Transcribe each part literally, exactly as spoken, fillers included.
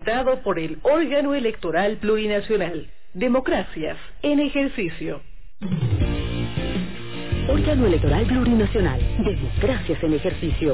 presentado por el órgano electoral plurinacional. Democracias en ejercicio. Órgano electoral plurinacional. Democracias en ejercicio.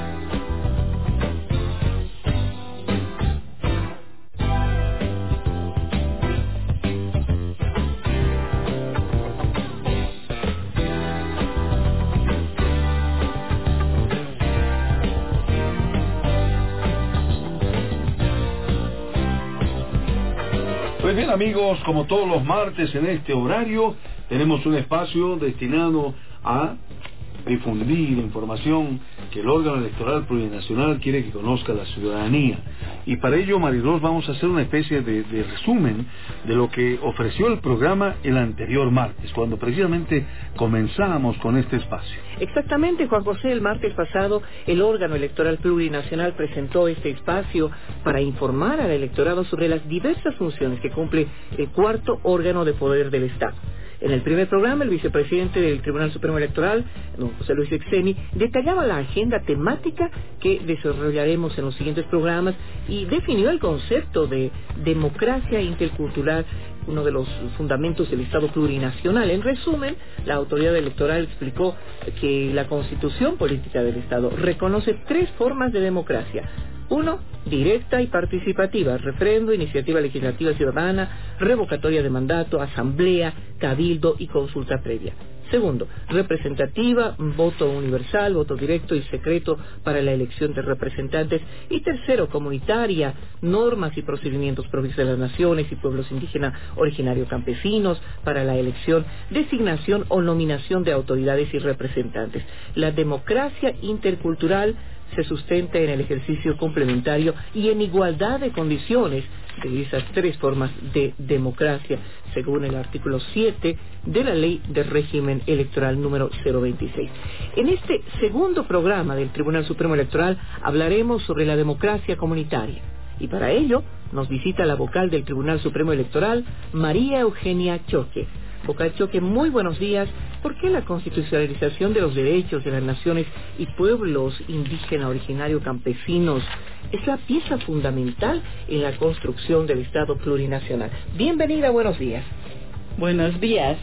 Pues bien, amigos, como todos los martes en este horario, tenemos un espacio destinado a difundir información que el órgano electoral plurinacional quiere que conozca la ciudadanía. Y para ello, Marilós, vamos a hacer una especie de, de resumen de lo que ofreció el programa el anterior martes, cuando precisamente comenzamos con este espacio. Exactamente, Juan José. El martes pasado, el órgano electoral plurinacional presentó este espacio para informar al electorado sobre las diversas funciones que cumple el cuarto órgano de poder del Estado. En el primer programa, el vicepresidente del Tribunal Supremo Electoral, don José Luis Exeni, detallaba la agenda temática que desarrollaremos en los siguientes programas y definió el concepto de democracia intercultural, uno de los fundamentos del Estado plurinacional. En resumen, la autoridad electoral explicó que la Constitución Política del Estado reconoce tres formas de democracia. Uno, directa y participativa, referendo, iniciativa legislativa ciudadana, revocatoria de mandato, asamblea, cabildo y consulta previa. Segundo, representativa, voto universal, voto directo y secreto para la elección de representantes. Y tercero, comunitaria, normas y procedimientos propios de las naciones y pueblos indígenas originarios campesinos para la elección, designación o nominación de autoridades y representantes. La democracia intercultural se sustenta en el ejercicio complementario y en igualdad de condiciones de esas tres formas de democracia, según el artículo siete de la Ley de Régimen Electoral número cero veintiséis. En este segundo programa del Tribunal Supremo Electoral hablaremos sobre la democracia comunitaria. Y para ello nos visita la vocal del Tribunal Supremo Electoral, María Eugenia Choque. Vocal Choque, muy buenos días. ¿Por qué la constitucionalización de los derechos de las naciones y pueblos indígenas, originarios, campesinos es la pieza fundamental en la construcción del Estado plurinacional? Bienvenida, buenos días. Buenos días.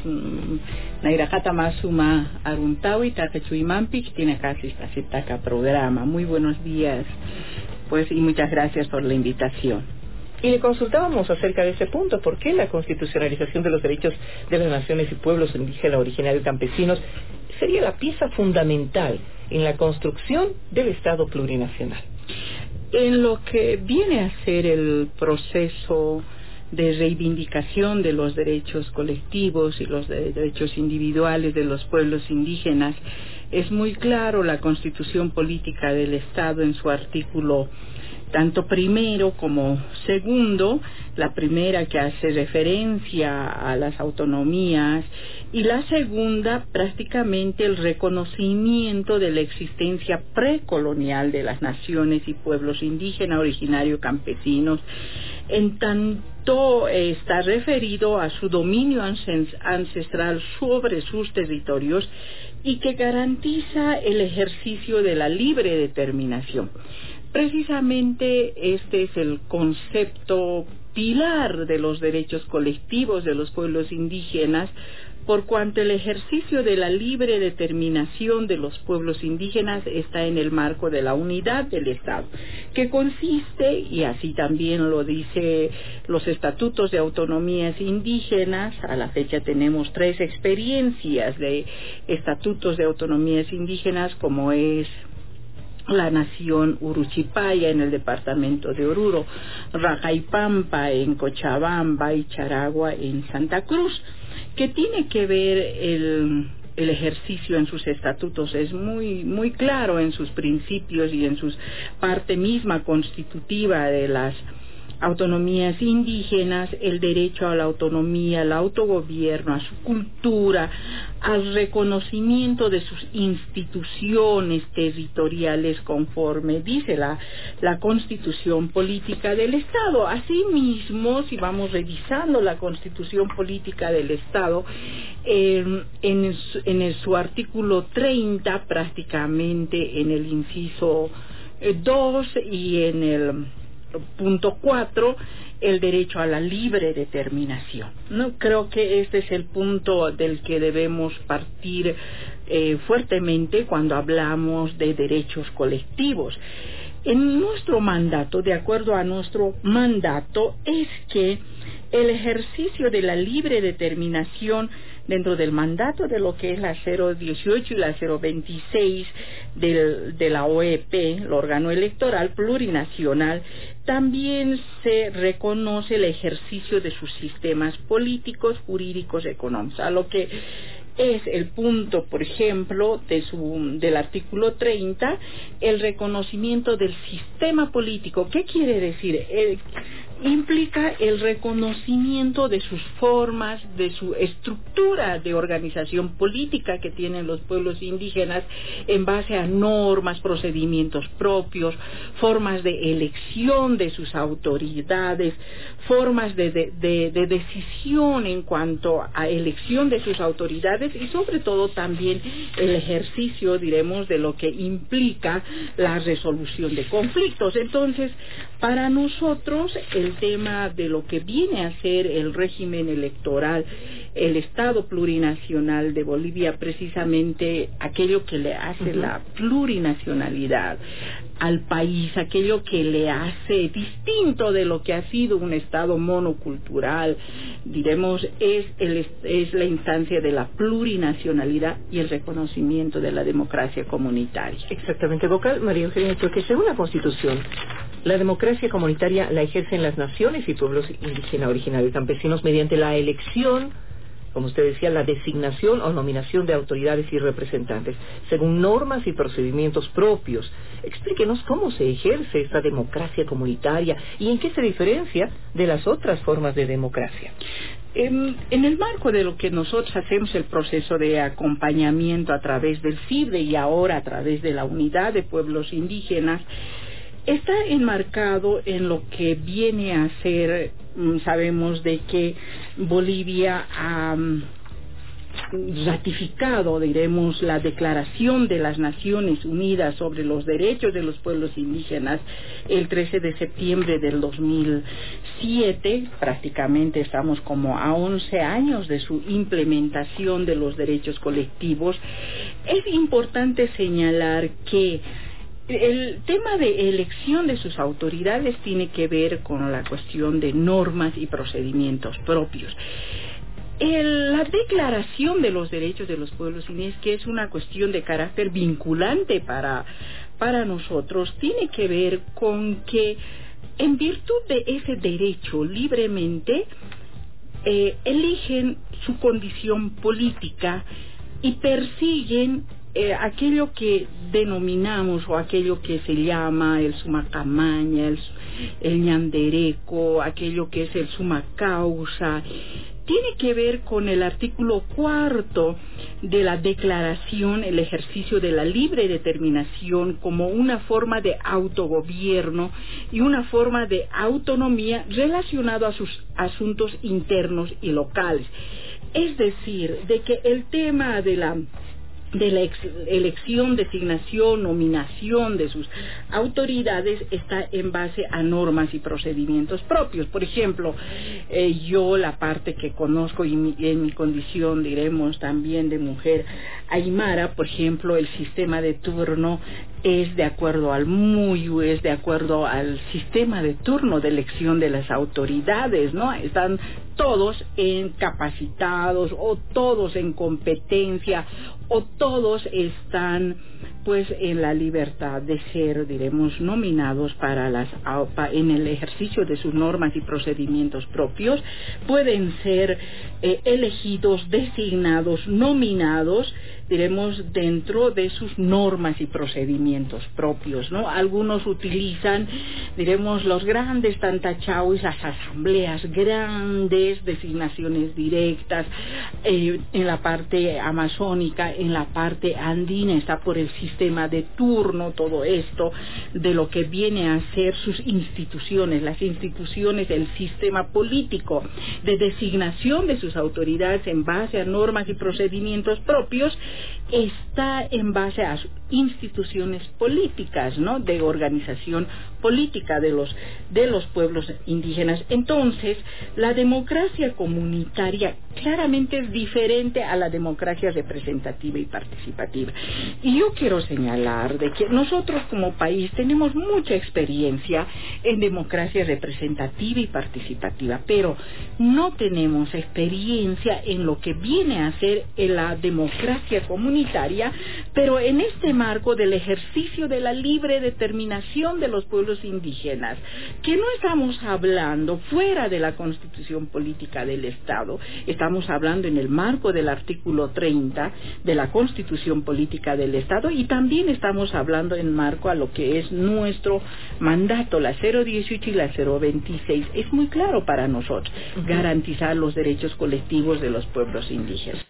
Nairajata Masuma Aruntawi, Takechuimampich, tiene casi casi taca programa. Muy buenos días. Pues y muchas gracias por la invitación. Y le consultábamos acerca de ese punto, ¿por qué la constitucionalización de los derechos de las naciones y pueblos indígenas, originarios y campesinos sería la pieza fundamental en la construcción del Estado plurinacional? En lo que viene a ser el proceso de reivindicación de los derechos colectivos y los de derechos individuales de los pueblos indígenas, es muy claro la Constitución Política del Estado en su artículo tanto primero como segundo, la primera que hace referencia a las autonomías y la segunda prácticamente el reconocimiento de la existencia precolonial de las naciones y pueblos indígenas, originarios, campesinos, en tanto eh, está referido a su dominio ancestral sobre sus territorios y que garantiza el ejercicio de la libre determinación. Precisamente este es el concepto pilar de los derechos colectivos de los pueblos indígenas, por cuanto el ejercicio de la libre determinación de los pueblos indígenas está en el marco de la unidad del Estado, que consiste, y así también lo dice los estatutos de autonomías indígenas. A la fecha tenemos tres experiencias de estatutos de autonomías indígenas, como es la nación Uruchipaya en el departamento de Oruro, Rajaipampa en Cochabamba y Charagua en Santa Cruz, que tiene que ver el, el ejercicio en sus estatutos, es muy, muy claro en sus principios y en su parte misma constitutiva de las autonomías indígenas, el derecho a la autonomía, al autogobierno, a su cultura, al reconocimiento de sus instituciones territoriales conforme dice la, la Constitución Política del Estado. Asimismo, si vamos revisando la Constitución Política del Estado, eh, en, su, en el, su artículo treinta, prácticamente en el inciso dos y en el punto cuatro, el derecho a la libre determinación. No creo que este es el punto del que debemos partir eh, fuertemente cuando hablamos de derechos colectivos. En nuestro mandato, de acuerdo a nuestro mandato, es que el ejercicio de la libre determinación dentro del mandato de lo que es la cero dieciocho y la cero veintiséis del, de la O E P, el órgano electoral plurinacional, también se reconoce el ejercicio de sus sistemas políticos, jurídicos, económicos, a lo que es el punto, por ejemplo, de su, del artículo treinta, el reconocimiento del sistema político. ¿Qué quiere decir? Eh, implica el reconocimiento de sus formas, de su estructura de organización política que tienen los pueblos indígenas en base a normas, procedimientos propios, formas de elección de sus autoridades, formas de, de, de, de decisión en cuanto a elección de sus autoridades y sobre todo también el ejercicio, diremos, de lo que implica la resolución de conflictos. Entonces, para nosotros, el tema de lo que viene a ser el régimen electoral, el Estado plurinacional de Bolivia, precisamente aquello que le hace uh-huh. la plurinacionalidad al país, aquello que le hace distinto de lo que ha sido un Estado monocultural, diremos, es, el, es la instancia de la plurinacionalidad y el reconocimiento de la democracia comunitaria. Exactamente, vocal María Eugenia, porque según la Constitución, la democracia comunitaria la ejercen las naciones y pueblos indígenas originarios campesinos mediante la elección, como usted decía, la designación o nominación de autoridades y representantes, según normas y procedimientos propios. Explíquenos cómo se ejerce esta democracia comunitaria y en qué se diferencia de las otras formas de democracia. En, en el marco de lo que nosotros hacemos el proceso de acompañamiento a través del C I B D E y ahora a través de la Unidad de Pueblos Indígenas, está enmarcado en lo que viene a ser, sabemos de que Bolivia ha ratificado, diremos, la Declaración de las Naciones Unidas sobre los Derechos de los Pueblos Indígenas el trece de septiembre del dos mil siete, prácticamente estamos como a once años de su implementación de los derechos colectivos. Es importante señalar que el tema de elección de sus autoridades tiene que ver con la cuestión de normas y procedimientos propios. El, la declaración de los derechos de los pueblos indígenas, que es una cuestión de carácter vinculante para, para nosotros, tiene que ver con que en virtud de ese derecho libremente eh, eligen su condición política y persiguen Eh, aquello que denominamos o aquello que se llama el sumacamaña, el, el ñandereco, aquello que es el sumacausa, tiene que ver con el artículo cuarto de la declaración, el ejercicio de la libre determinación como una forma de autogobierno y una forma de autonomía relacionado a sus asuntos internos y locales. Es decir, de que el tema de la de la elección, designación, nominación de sus autoridades está en base a normas y procedimientos propios. Por ejemplo, eh, yo la parte que conozco y mi, en mi condición, diremos, también de mujer aymara, por ejemplo, el sistema de turno es de acuerdo al M U Y, es de acuerdo al sistema de turno de elección de las autoridades, ¿no? Están todos en capacitados o todos en competencia o todos están pues en la libertad de ser, diremos, nominados para las en el ejercicio de sus normas y procedimientos propios, pueden ser eh, elegidos, designados, nominados, diremos, dentro de sus normas y procedimientos propios, ¿no? Algunos utilizan, diremos, los grandes tantachauis, las asambleas grandes, designaciones directas, eh, en la parte amazónica, en la parte andina está por el sistema sistema de turno, todo esto, de lo que viene a ser sus instituciones, las instituciones, el sistema político, de designación de sus autoridades en base a normas y procedimientos propios, está en base a instituciones políticas, ¿no?, de organización política de los de los pueblos indígenas. Entonces, la democracia comunitaria claramente es diferente a la democracia representativa y participativa. Y yo quiero señalar de que nosotros como país tenemos mucha experiencia en democracia representativa y participativa, pero no tenemos experiencia en lo que viene a ser la democracia comunitaria, pero en este marco del ejercicio de la libre determinación de los pueblos indígenas, que no estamos hablando fuera de la Constitución Política del Estado, estamos hablando en el marco del artículo treinta de la Constitución Política del Estado, y también estamos hablando en marco a lo que es nuestro mandato, la cero dieciocho y la cero veintiséis. Es muy claro para nosotros, garantizar los derechos colectivos de los pueblos indígenas.